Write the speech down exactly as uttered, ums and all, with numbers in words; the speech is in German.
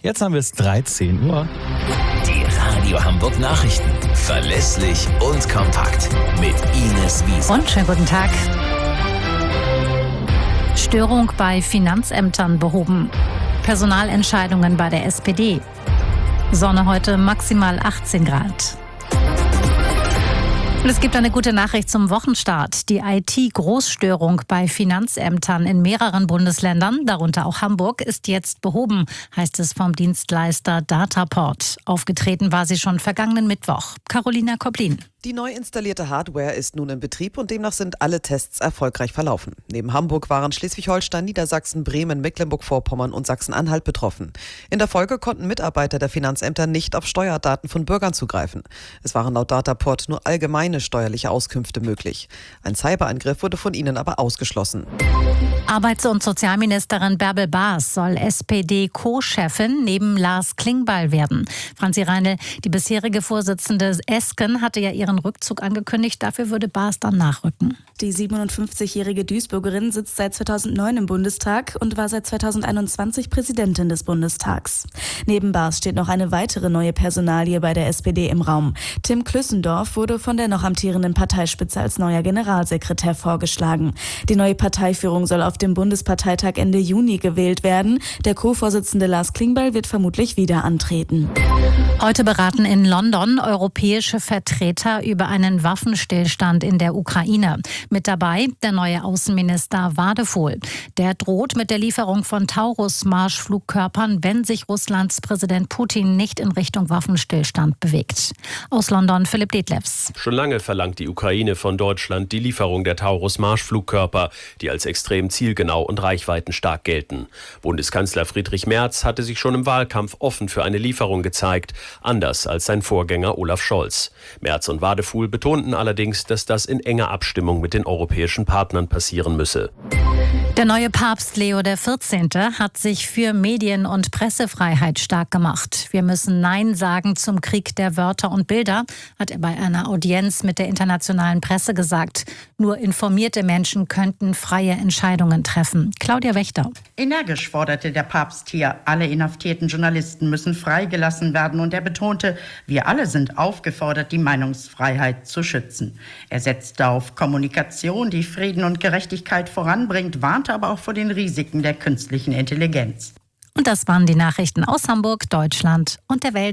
Jetzt haben wir es dreizehn Uhr. Die Radio Hamburg Nachrichten. Verlässlich und kompakt. Mit Ines Wiese. Und schönen guten Tag. Störung bei Finanzämtern behoben. Personalentscheidungen bei der S P D. Sonne heute maximal achtzehn Grad. Und es gibt eine gute Nachricht zum Wochenstart. Die I T-Großstörung bei Finanzämtern in mehreren Bundesländern, darunter auch Hamburg, ist jetzt behoben, heißt es vom Dienstleister Dataport. Aufgetreten war sie schon vergangenen Mittwoch. Carolina Koblin. Die neu installierte Hardware ist nun in Betrieb und demnach sind alle Tests erfolgreich verlaufen. Neben Hamburg waren Schleswig-Holstein, Niedersachsen, Bremen, Mecklenburg-Vorpommern und Sachsen-Anhalt betroffen. In der Folge konnten Mitarbeiter der Finanzämter nicht auf Steuerdaten von Bürgern zugreifen. Es waren laut Dataport nur allgemeine steuerliche Auskünfte möglich. Ein Cyberangriff wurde von ihnen aber ausgeschlossen. Arbeits- und Sozialministerin Bärbel Baas soll S P D-Co-Chefin neben Lars Klingbeil werden. Franzi Reinl, die bisherige Vorsitzende Esken, hatte ja ihren Rückzug angekündigt. Dafür würde Baas dann nachrücken. Die siebenundfünfzigjährige Duisburgerin sitzt seit zweitausendneun im Bundestag und war seit zweitausendeinundzwanzig Präsidentin des Bundestags. Neben Baas steht noch eine weitere neue Personalie bei der S P D im Raum. Tim Klüssendorf wurde von der noch amtierenden Parteispitze als neuer Generalsekretär vorgeschlagen. Die neue Parteiführung soll auf dem Bundesparteitag Ende Juni gewählt werden. Der Co-Vorsitzende Lars Klingbeil wird vermutlich wieder antreten. Heute beraten in London europäische Vertreter über einen Waffenstillstand in der Ukraine. Mit dabei der neue Außenminister Wadephol. Der droht mit der Lieferung von Taurus-Marschflugkörpern, wenn sich Russlands Präsident Putin nicht in Richtung Waffenstillstand bewegt. Aus London Philipp Detlefs. Schon lange verlangt die Ukraine von Deutschland die Lieferung der Taurus-Marschflugkörper, die als extrem zielgenau und reichweitenstark gelten. Bundeskanzler Friedrich Merz hatte sich schon im Wahlkampf offen für eine Lieferung gezeigt, anders als sein Vorgänger Olaf Scholz. Merz und Wadephol betonten allerdings, dass das in enger Abstimmung mit den europäischen Partnern passieren müsse. Der neue Papst Leo der vierzehnte hat sich für Medien- und Pressefreiheit stark gemacht. Wir müssen Nein sagen zum Krieg der Wörter und Bilder, hat er bei einer Audienz mit der internationalen Presse gesagt. Nur informierte Menschen könnten freie Entscheidungen treffen. Claudia Wächter. Energisch forderte der Papst hier, alle inhaftierten Journalisten müssen freigelassen werden und er betonte, wir alle sind aufgefordert, die Meinungsfreiheit zu schützen. Er setzte auf Kommunikation, die Frieden und Gerechtigkeit voranbringt, warnte aber auch vor den Risiken der künstlichen Intelligenz. Und das waren die Nachrichten aus Hamburg, Deutschland und der Welt.